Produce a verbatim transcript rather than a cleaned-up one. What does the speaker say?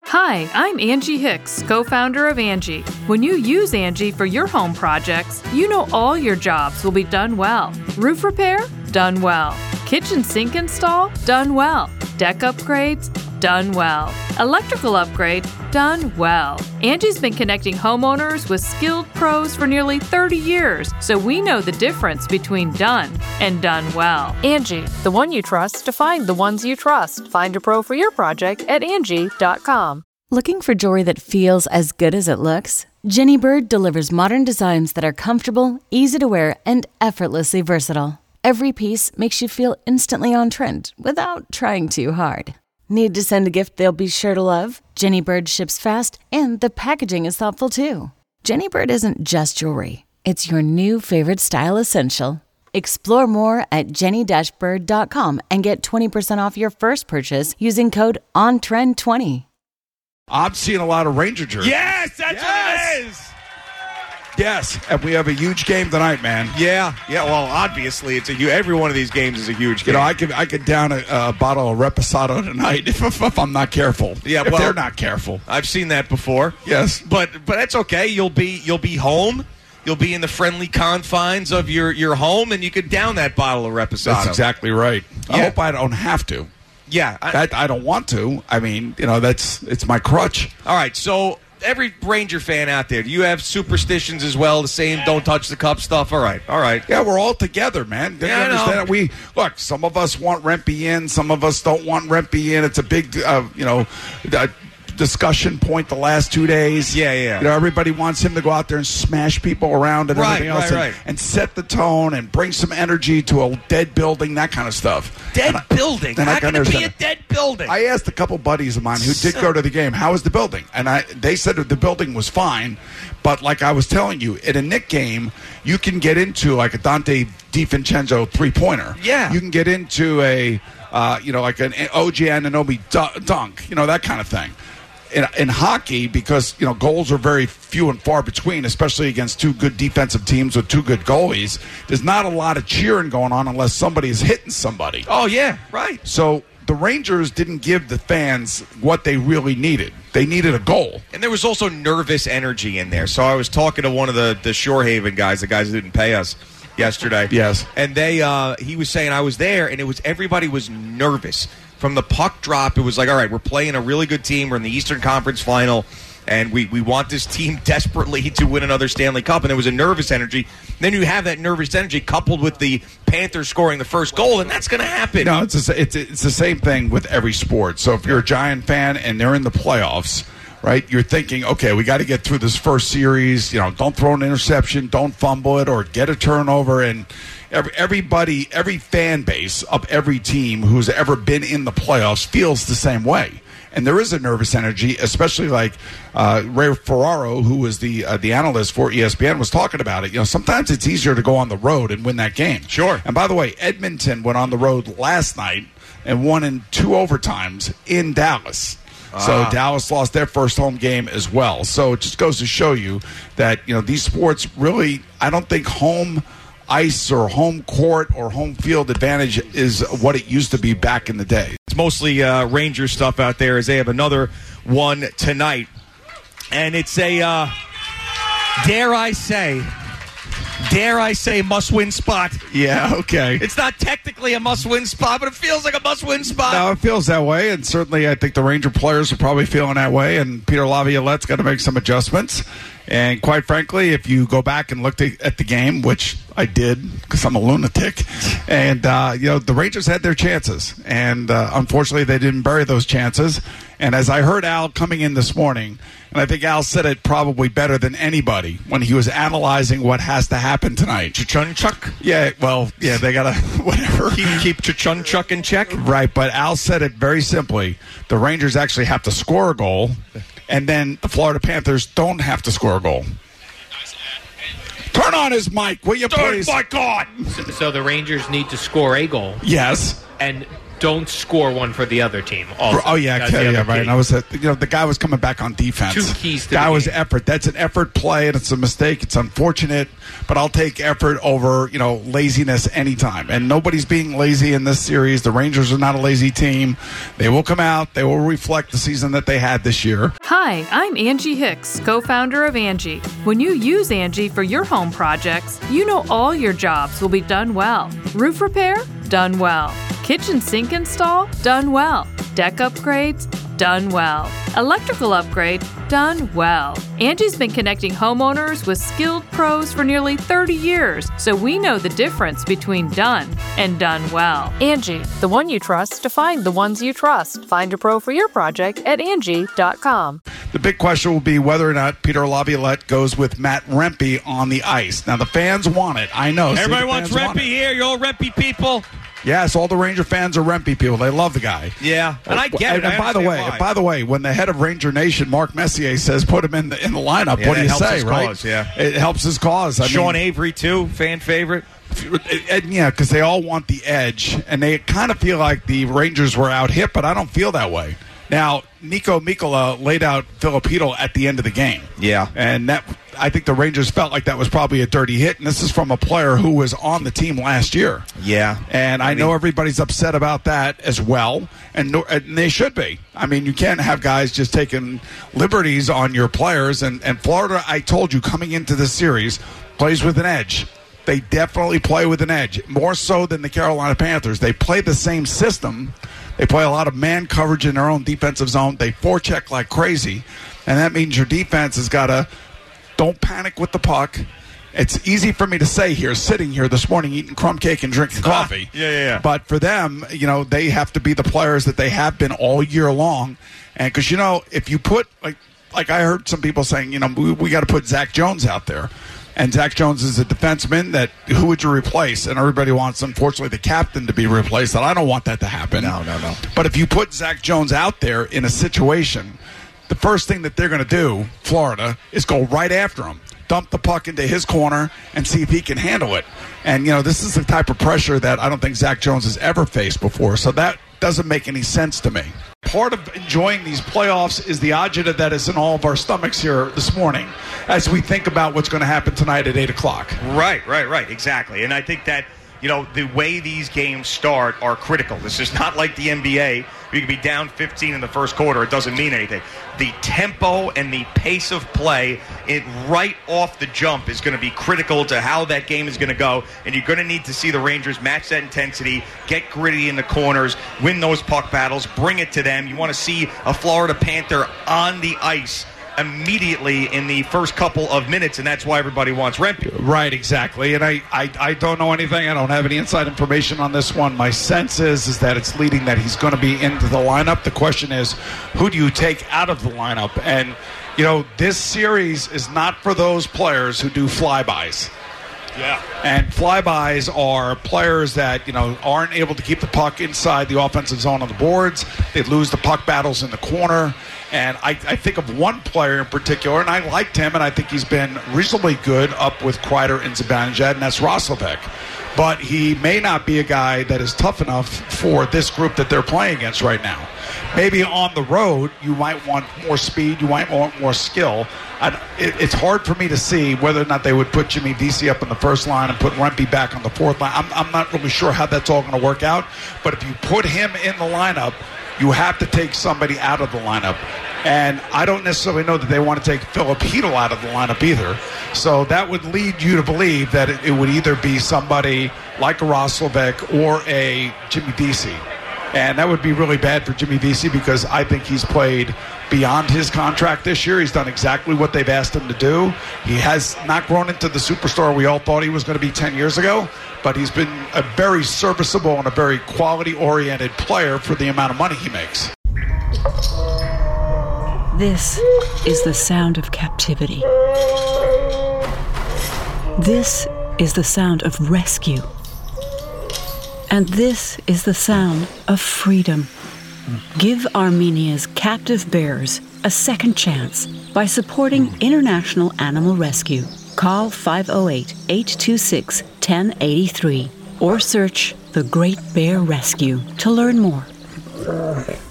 Hi, I'm Angie Hicks, co-founder of Angie. When you use Angie for your home projects, you know all your jobs will be done well. Roof repair? Done well. Kitchen sink install? Done well. Deck upgrades? Done well. Electrical upgrade? Done well. Angie's been connecting homeowners with skilled pros for nearly thirty years, so we know the difference between done and done well. Angie, the one you trust to find the ones you trust. Find a pro for your project at Angie dot com. Looking for jewelry that feels as good as it looks? Jenny Bird delivers modern designs that are comfortable, easy to wear, and effortlessly versatile. Every piece makes you feel instantly on trend without trying too hard. Need to send a gift they'll be sure to love? Jenny Bird ships fast, and the packaging is thoughtful too. Jenny Bird isn't just jewelry. It's your new favorite style essential. Explore more at jenny dash bird dot com and get twenty percent off your first purchase using code on trend twenty. I'm seeing a lot of Ranger jerseys. Yes, that's Yes! what it is. Yes, and we have a huge game tonight, man. Yeah, yeah. Well, obviously, it's a hu- every one of these games is a huge game. You know, I could I could down a, a bottle of Reposado tonight if, if, if I'm not careful. Yeah, if well- they're not careful. I've seen that before. Yes. but but that's okay. You'll be you'll be home. You'll be in the friendly confines of your, your home, and you could down that bottle of Reposado. That's exactly right. I Yeah. hope I don't have to. Yeah. I- That I don't want to. I mean, you know, that's it's my crutch. all right. So every Ranger fan out there, do you have superstitions as well? The same don't touch the cup stuff. All right. All right. Yeah, we're all together, man. Do you Yeah, I know. understand that? We look. Some of us want Rempe in. Some of us don't want Rempe in. It's a big, uh, you know, uh, discussion point the last two days. Yeah, yeah. You know, everybody wants him to go out there and smash people around and Right, everything else, right, and, right. and set the tone and bring some energy to a dead building, that kind of stuff. Dead And I- building. and I How can can it be a understand dead building? I asked a couple buddies of mine who did go to the game, how was the building? And I they said that the building was fine, but like I was telling you, at a Knick game, you can get into like a Dante DiVincenzo three-pointer. Yeah. You can get into a, uh, you know, like an O G Anunoby du- dunk, you know, that kind of thing. In, in hockey, because, you know, goals are very few and far between, especially against two good defensive teams with two good goalies, there's not a lot of cheering going on unless somebody is hitting somebody. oh, yeah. Right. So the Rangers didn't give the fans what they really needed. They needed a goal. And there was also nervous energy in there. So I was talking to one of the, the Shorehaven guys, the guys that didn't pay us yesterday. Yes. And they, uh, he was saying I was there, and it was everybody was nervous. From the puck drop, it was like, all right, we're playing a really good team. We're in the Eastern Conference Final, and we, we want this team desperately to win another Stanley Cup. And there was a nervous energy. Then you have that nervous energy coupled with the Panthers scoring the first goal, and that's going to happen. No, it's a, it's it's the same thing with every sport. So if you're a Giant fan and they're in the playoffs, right, you're thinking, okay, we got to get through this first series. You know, don't throw an interception, don't fumble it, or get a turnover. And every, everybody, every fan base of every team who's ever been in the playoffs feels the same way. And there is a nervous energy, especially like uh, Ray Ferraro, who was the uh, the analyst for E S P N, was talking about it. You know, sometimes it's easier to go on the road and win that game. Sure. And by the way, Edmonton went on the road last night and won in two overtimes in Dallas. So Ah. Dallas lost their first home game as well. So it just goes to show you that, you know, these sports really, I don't think home ice or home court or home field advantage is what it used to be back in the day. It's mostly uh, Rangers stuff out there as they have another one tonight. And it's a, uh, dare I say, dare I say, must-win spot. Yeah, okay. It's not technically a must-win spot, but it feels like a must-win spot. No, it feels that way, and certainly I think the Ranger players are probably feeling that way, and Peter Laviolette's got to make some adjustments. And quite frankly, if you go back and look at the game, which I did because I'm a lunatic, and uh, you know the Rangers had their chances, and uh, unfortunately they didn't bury those chances. And as I heard Al coming in this morning, and I think Al said it probably better than anybody when he was analyzing what has to happen tonight. Chachunchuk? Yeah, well, yeah, they got to, whatever. Keep, keep Chachunchuk in check? Right, but Al said it very simply. The Rangers actually have to score a goal, and then the Florida Panthers don't have to score a goal. Turn on his mic, will you please? Oh, my God! So, so the Rangers need to score a goal, Yes. and don't score one for the other team. Also. Oh yeah, That's yeah, yeah, right. key. And I was, uh, you know, the guy was coming back on defense. Two keys to guy the was game. effort. That's an effort play, and it's a mistake. It's unfortunate, but I'll take effort over, you know, laziness anytime. And nobody's being lazy in this series. The Rangers are not a lazy team. They will come out. They will reflect the season that they had this year. Hi, I'm Angie Hicks, co-founder of Angie. When you use Angie for your home projects, you know all your jobs will be done well. Roof repair? Done well. Kitchen sink install? Done well. Deck upgrades? Done well. Electrical upgrade? Done well. Angie's been connecting homeowners with skilled pros for nearly thirty years, so we know the difference between done and done well. Angie, the one you trust to find the ones you trust. Find a pro for your project at Angie dot com. The big question will be whether or not Peter Laviolette goes with Matt Rempe on the ice. Now, the fans want it. I know. See, Everybody the wants fans Rempe want it. here. You're all Rempe people. Yes, all the Ranger fans are Rempe people. They love the guy. Yeah, and I get and, it. And I by the way, understand why. by the way, when the head of Ranger Nation, Mark Messier, says put him in the in the lineup, Yeah, what do that you helps say? his Right? cause, yeah. It helps his cause. I Sean mean, Avery too, fan favorite. and yeah, because they all want the edge, and they kind of feel like the Rangers were out hit, but I don't feel that way. Now, Nico Mikkola laid out Filipino at the end of the game. Yeah. And that I think the Rangers felt like that was probably a dirty hit, and this is from a player who was on the team last year. Yeah. And I, I mean, know everybody's upset about that as well, and, no, and they should be. I mean, you can't have guys just taking liberties on your players, and, and Florida, I told you, coming into this series, plays with an edge. They definitely play with an edge, more so than the Carolina Panthers. They play the same system. They play a lot of man coverage in their own defensive zone. They forecheck like crazy, and that means your defense has got to don't panic with the puck. It's easy for me to say here, sitting here this morning, eating crumb cake and drinking coffee. yeah, yeah, yeah. But for them, you know, they have to be the players that they have been all year long. And because, you know, if you put, like, like I heard some people saying, you know, we, we got to put Zach Jones out there. And Zach Jones is a defenseman that who would you replace? And everybody wants, unfortunately, the captain to be replaced. And I don't want that to happen. No, no, no. But if you put Zach Jones out there in a situation, the first thing that they're going to do, Florida, is go right after him. Dump the puck into his corner and see if he can handle it. And, you know, this is the type of pressure that I don't think Zach Jones has ever faced before. So that doesn't make any sense to me. Part of enjoying these playoffs is the agita that is in all of our stomachs here this morning as we think about what's going to happen tonight at eight o'clock. Right, right, right. Exactly. And I think that, you know, the way these games start are critical. This is not like the N B A. You can be down fifteen in the first quarter. It doesn't mean anything. The tempo and the pace of play, it right off the jump is going to be critical to how that game is going to go. And you're going to need to see the Rangers match that intensity, get gritty in the corners, win those puck battles, bring it to them. You want to see a Florida Panther on the ice immediately in the first couple of minutes, and that's why everybody wants Rempe. Right, exactly. And I, I, I don't know anything. I don't have any inside information on this one. My sense is, is that it's leading that he's going to be into the lineup. The question is, who do you take out of the lineup? And, you know, this series is not for those players who do flybys. Yeah. And flybys are players that, you know, aren't able to keep the puck inside the offensive zone on the boards. They lose the puck battles in the corner. And I, I think of one player in particular, and I liked him, and I think he's been reasonably good up with Kreider and Zibanejad, and that's Roslovic. But he may not be a guy that is tough enough for this group that they're playing against right now. Maybe on the road, you might want more speed, you might want more skill. I, it, it's hard for me to see whether or not they would put Jimmy Vesey up in the first line and put Rempe back on the fourth line. I'm, I'm not really sure how that's all going to work out. But if you put him in the lineup, you have to take somebody out of the lineup. And I don't necessarily know that they want to take Philip Hedl out of the lineup either. So that would lead you to believe that it, it would either be somebody like a Roslovic or a Jimmy Vesey. And that would be really bad for Jimmy Vesey because I think he's played beyond his contract this year. He's done exactly what they've asked him to do. He has not grown into the superstar we all thought he was going to be ten years ago, but he's been a very serviceable and a very quality-oriented player for the amount of money he makes. This is the sound of captivity. This is the sound of rescue. And this is the sound of freedom. Give Armenia's captive bears a second chance by supporting International Animal Rescue. Call five oh eight, eight two six, one oh eight three or search The Great Bear Rescue. To learn more.